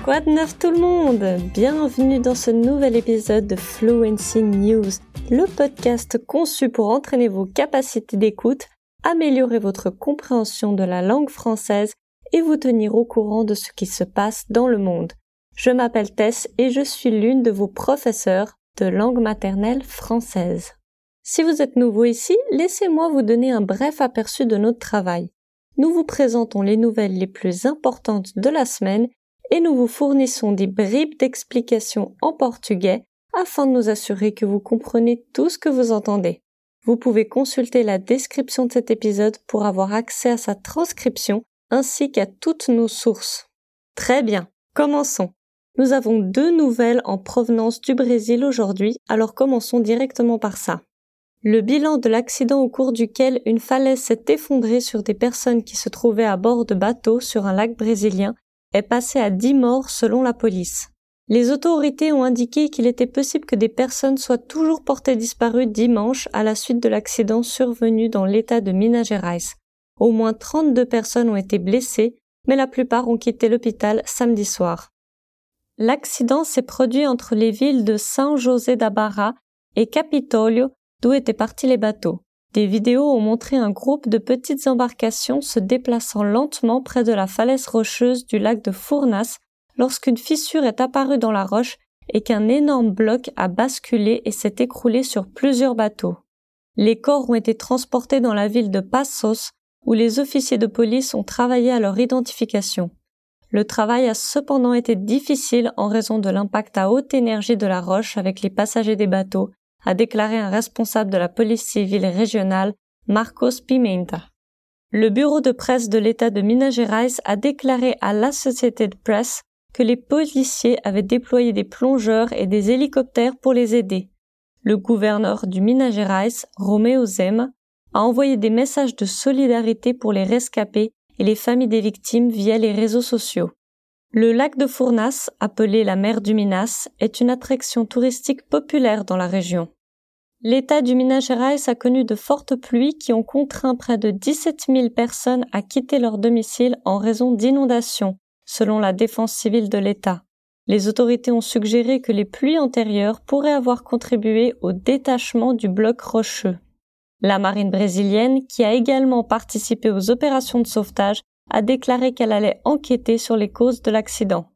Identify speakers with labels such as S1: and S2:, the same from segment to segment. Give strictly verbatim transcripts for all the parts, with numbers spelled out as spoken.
S1: Quoi de neuf tout le monde? Bienvenue dans ce nouvel épisode de Fluency News, le podcast conçu pour entraîner vos capacités d'écoute, améliorer votre compréhension de la langue française et vous tenir au courant de ce qui se passe dans le monde. Je m'appelle Tess et je suis l'une de vos professeurs de langue maternelle française. Si vous êtes nouveau ici, laissez-moi vous donner un bref aperçu de notre travail. Nous vous présentons les nouvelles les plus importantes de la semaine et nous vous fournissons des bribes d'explications en portugais afin de nous assurer que vous comprenez tout ce que vous entendez. Vous pouvez consulter la description de cet épisode pour avoir accès à sa transcription ainsi qu'à toutes nos sources. Très bien, commençons. Nous avons deux nouvelles en provenance du Brésil aujourd'hui, alors commençons directement par ça. Le bilan de l'accident au cours duquel une falaise s'est effondrée sur des personnes qui se trouvaient à bord de bateaux sur un lac brésilien est passé à dix morts selon la police. Les autorités ont indiqué qu'il était possible que des personnes soient toujours portées disparues dimanche à la suite de l'accident survenu dans l'état de Minas Gerais. Au moins trente-deux personnes ont été blessées, mais la plupart ont quitté l'hôpital samedi soir. L'accident s'est produit entre les villes de São José da Barra et Capitólio, d'où étaient partis les bateaux. Des vidéos ont montré un groupe de petites embarcations se déplaçant lentement près de la falaise rocheuse du lac de Furnas lorsqu'une fissure est apparue dans la roche et qu'un énorme bloc a basculé et s'est écroulé sur plusieurs bateaux. Les corps ont été transportés dans la ville de Passos où les officiers de police ont travaillé à leur identification. Le travail a cependant été difficile en raison de l'impact à haute énergie de la roche avec les passagers des bateaux, a déclaré un responsable de la police civile régionale, Marcos Pimenta. Le bureau de presse de l'État de Minas Gerais a déclaré à l'Associated Press que les policiers avaient déployé des plongeurs et des hélicoptères pour les aider. Le gouverneur du Minas Gerais, Romeu Zema, a envoyé des messages de solidarité pour les rescapés et les familles des victimes via les réseaux sociaux. Le lac de Furnas, appelé la mer du Minas, est une attraction touristique populaire dans la région. L'État du Minas Gerais a connu de fortes pluies qui ont contraint près de dix-sept mille personnes à quitter leur domicile en raison d'inondations, selon la défense civile de l'État. Les autorités ont suggéré que les pluies antérieures pourraient avoir contribué au détachement du bloc rocheux. La marine brésilienne, qui a également participé aux opérations de sauvetage, a déclaré qu'elle allait enquêter sur les causes de l'accident.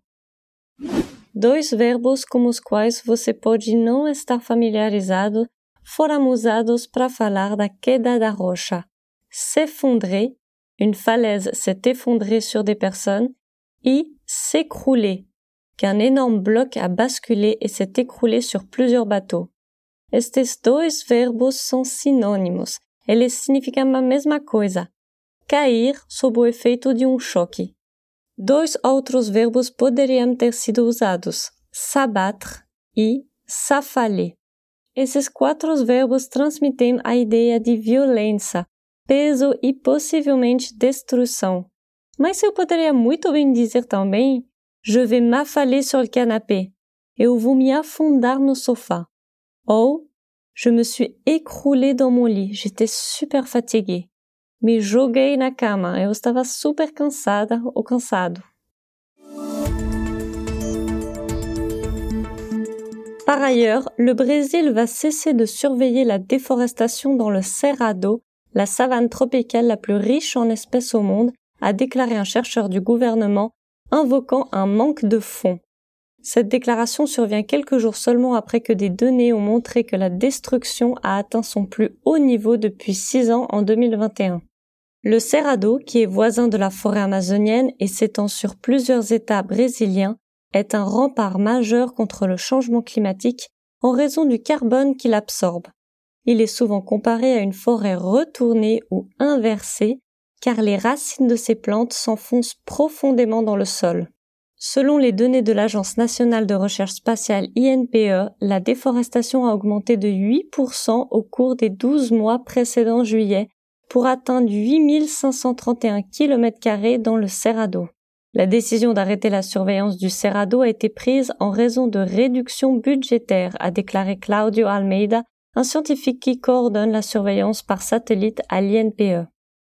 S1: Dois verbos com os quais você pode não estar familiarizado foram usados para falar da queda da rocha. S'effondrer, une falaise s'est effondrée sur des personnes, et s'écrouler, qu'un énorme bloc a basculé et s'est écroulé sur plusieurs bateaux. Estes dois verbos são sinônimos, eles significam a mesma coisa. Cair sob o efeito de um choque. Dois outros verbos poderiam ter sido usados, s'abattre e s'affaler. Esses quatro verbos transmitem a ideia de violência, peso e possivelmente destruição. Mas eu poderia muito bem dizer também, je vais m'affaler sur le canapé, eu vou me afundar no sofá. Ou, je me suis écroulé dans mon lit, j'étais super fatiguée. Me joguei na cama, eu estava super cansada ou cansado. Par ailleurs, le Brésil va cesser de surveiller la déforestation dans le Cerrado, la savane tropicale la plus riche en espèces au monde, a déclaré un chercheur du gouvernement, invoquant un manque de fonds. Cette déclaration survient quelques jours seulement après que des données ont montré que la destruction a atteint son plus haut niveau depuis six ans en deux mille vingt et un. Le Cerrado, qui est voisin de la forêt amazonienne et s'étend sur plusieurs États brésiliens, est un rempart majeur contre le changement climatique en raison du carbone qu'il absorbe. Il est souvent comparé à une forêt retournée ou inversée, car les racines de ces plantes s'enfoncent profondément dans le sol. Selon les données de l'Agence nationale de recherche spatiale I N P E, la déforestation a augmenté de huit pour cent au cours des douze mois précédant juillet, pour atteindre huit mille cinq cent trente et un kilomètres carrés dans le Cerrado. La décision d'arrêter la surveillance du Cerrado a été prise en raison de réductions budgétaires, a déclaré Claudio Almeida, un scientifique qui coordonne la surveillance par satellite à l'I N P E.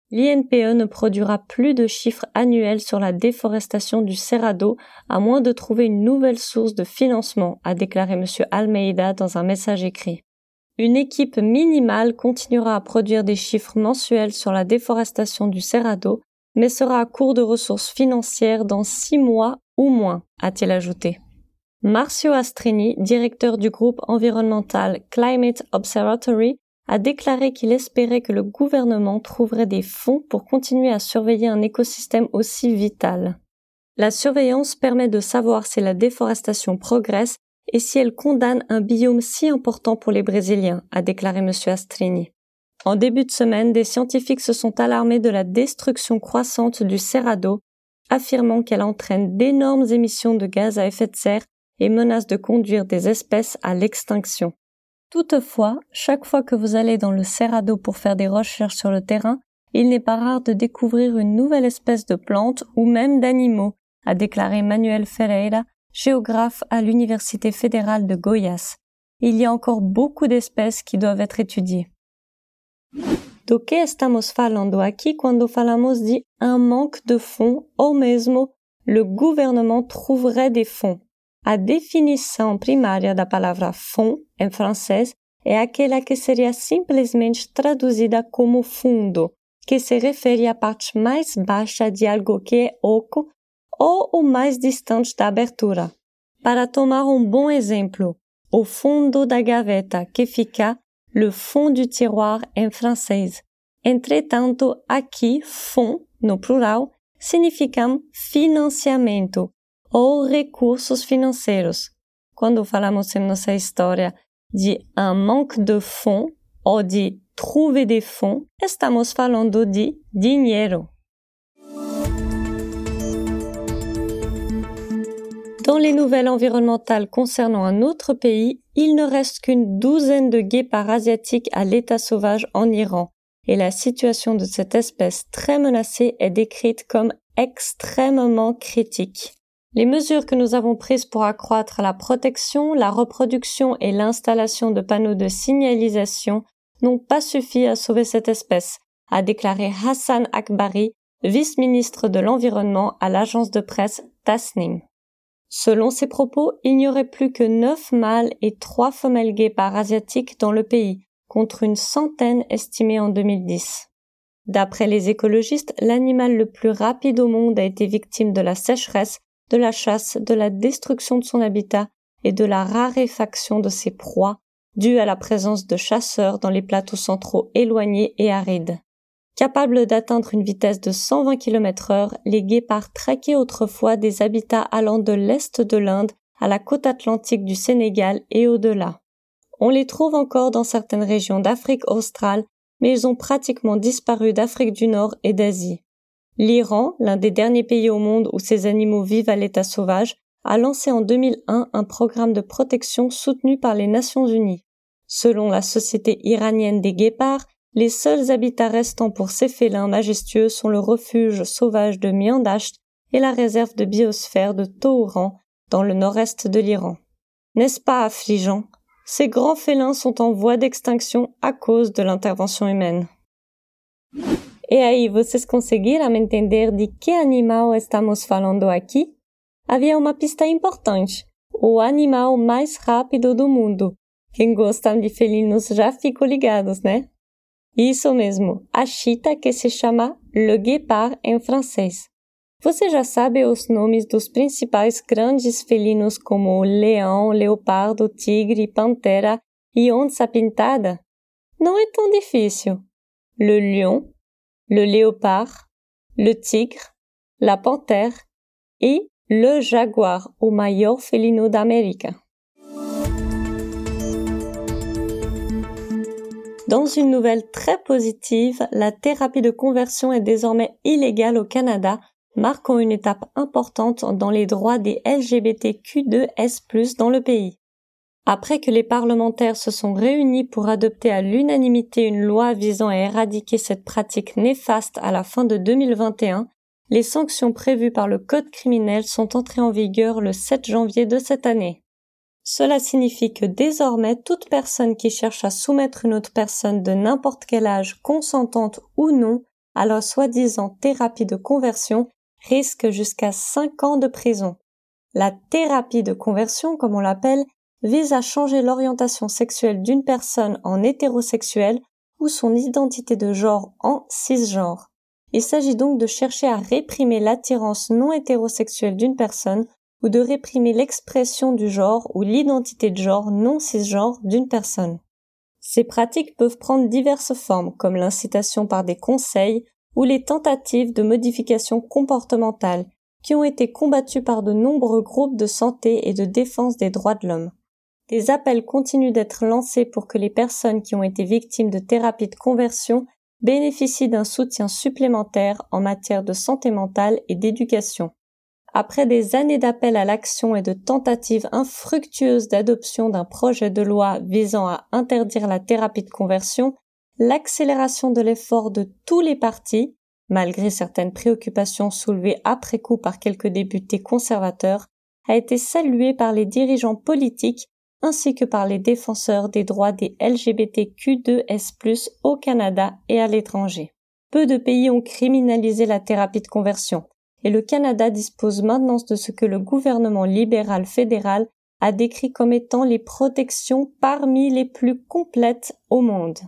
S1: L'I N P E ne produira plus de chiffres annuels sur la déforestation du Cerrado à moins de trouver une nouvelle source de financement, a déclaré M. Almeida dans un message écrit. Une équipe minimale continuera à produire des chiffres mensuels sur la déforestation du Cerrado, mais sera à court de ressources financières dans six mois ou moins, a-t-il ajouté. Marcio Astrini, directeur du groupe environnemental Climate Observatory, a déclaré qu'il espérait que le gouvernement trouverait des fonds pour continuer à surveiller un écosystème aussi vital. La surveillance permet de savoir si la déforestation progresse et si elle condamne un biome si important pour les Brésiliens, a déclaré M. Astrini. En début de semaine, des scientifiques se sont alarmés de la destruction croissante du Cerrado, affirmant qu'elle entraîne d'énormes émissions de gaz à effet de serre et menace de conduire des espèces à l'extinction. Toutefois, chaque fois que vous allez dans le Cerrado pour faire des recherches sur le terrain, il n'est pas rare de découvrir une nouvelle espèce de plante ou même d'animaux, a déclaré Manuel Ferreira, géographe à l'Université fédérale de Goiás. Il y a encore beaucoup d'espèces qui doivent être étudiées. Do que estamos falando aqui quando falamos de un manque de fonds ou mesmo le gouvernement trouverait des fonds? A definição primária da palavra fonds, em francês, é aquela que seria simplesmente traduzida como fundo, que se refere à parte mais baixa de algo que é oco ou o mais distante da abertura. Para tomar um bom exemplo, o fundo da gaveta, que fica le fond du tiroir em francês. Entretanto, aqui, fonds, no plural, significam financiamento, ou recursos financeiros. Quando falamos em nossa história de un manque de fonds ou de trouver des fonds, estamos falando de dinheiro. Dans les nouvelles environnementales concernant un autre pays, il ne reste qu'une douzaine de guépards asiatiques à l'état sauvage en Iran, et la situation de cette espèce très menacée est décrite comme extrêmement critique. Les mesures que nous avons prises pour accroître la protection, la reproduction et l'installation de panneaux de signalisation n'ont pas suffi à sauver cette espèce, a déclaré Hassan Akbari, vice-ministre de l'Environnement à l'agence de presse Tasnim. Selon ses propos, il n'y aurait plus que neuf mâles et trois femelles guépards asiatiques dans le pays, contre une centaine estimée en deux mille dix. D'après les écologistes, l'animal le plus rapide au monde a été victime de la sécheresse, de la chasse, de la destruction de son habitat et de la raréfaction de ses proies, due à la présence de chasseurs dans les plateaux centraux éloignés et arides. Capables d'atteindre une vitesse de cent vingt kilomètres heure, les guépards traquaient autrefois des habitats allant de l'est de l'Inde à la côte atlantique du Sénégal et au-delà. On les trouve encore dans certaines régions d'Afrique australe, mais ils ont pratiquement disparu d'Afrique du Nord et d'Asie. L'Iran, l'un des derniers pays au monde où ces animaux vivent à l'état sauvage, a lancé en deux mille un un programme de protection soutenu par les Nations Unies. Selon la Société iranienne des guépards, les seuls habitats restants pour ces félins majestueux sont le refuge sauvage de Miandasht et la réserve de biosphère de Touran, dans le nord-est de l'Iran. N'est-ce pas affligeant? Ces grands félins sont en voie d'extinction à cause de l'intervention humaine. E aí, vocês conseguiram entender de que animal estamos falando aqui? Havia uma pista importante, o animal mais rápido do mundo. Quem gosta de felinos já ficou ligados, né? Isso mesmo, a chita que se chama le guépard em francês. Você já sabe os nomes dos principais grandes felinos como leão, leopardo, tigre, pantera e onça pintada? Não é tão difícil. Le lion, le léopard, le tigre, la panthère et le jaguar, o maior felino da América. Dans une nouvelle très positive, la thérapie de conversion est désormais illégale au Canada, marquant une étape importante dans les droits des L G B T Q deux S plus, dans le pays. Après que les parlementaires se sont réunis pour adopter à l'unanimité une loi visant à éradiquer cette pratique néfaste à la fin de deux mille vingt et un, les sanctions prévues par le Code criminel sont entrées en vigueur le sept janvier de cette année. Cela signifie que désormais, toute personne qui cherche à soumettre une autre personne de n'importe quel âge, consentante ou non, à la soi-disant thérapie de conversion risque jusqu'à cinq ans de prison. La thérapie de conversion, comme on l'appelle, vise à changer l'orientation sexuelle d'une personne en hétérosexuelle ou son identité de genre en cisgenre. Il s'agit donc de chercher à réprimer l'attirance non hétérosexuelle d'une personne ou de réprimer l'expression du genre ou l'identité de genre non cisgenre d'une personne. Ces pratiques peuvent prendre diverses formes, comme l'incitation par des conseils ou les tentatives de modification comportementale, qui ont été combattues par de nombreux groupes de santé et de défense des droits de l'homme. Des appels continuent d'être lancés pour que les personnes qui ont été victimes de thérapie de conversion bénéficient d'un soutien supplémentaire en matière de santé mentale et d'éducation. Après des années d'appels à l'action et de tentatives infructueuses d'adoption d'un projet de loi visant à interdire la thérapie de conversion, l'accélération de l'effort de tous les partis, malgré certaines préoccupations soulevées après coup par quelques députés conservateurs, a été saluée par les dirigeants politiques ainsi que par les défenseurs des droits des L G B T Q deux S plus, au Canada et à l'étranger. Peu de pays ont criminalisé la thérapie de conversion, et le Canada dispose maintenant de ce que le gouvernement libéral fédéral a décrit comme étant les protections parmi les plus complètes au monde.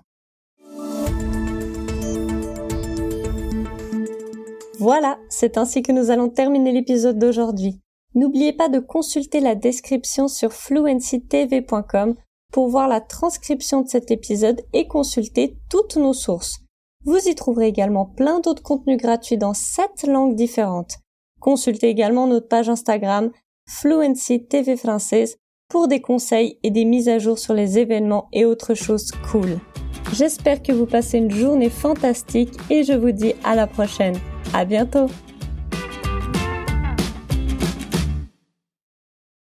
S1: Voilà, c'est ainsi que nous allons terminer l'épisode d'aujourd'hui. N'oubliez pas de consulter la description sur fluency t v point com pour voir la transcription de cet épisode et consulter toutes nos sources. Vous y trouverez également plein d'autres contenus gratuits dans sept langues différentes. Consultez également notre page Instagram Fluency T V Française pour des conseils et des mises à jour sur les événements et autres choses cool. J'espère que vous passez une journée fantastique et je vous dis à la prochaine. À bientôt!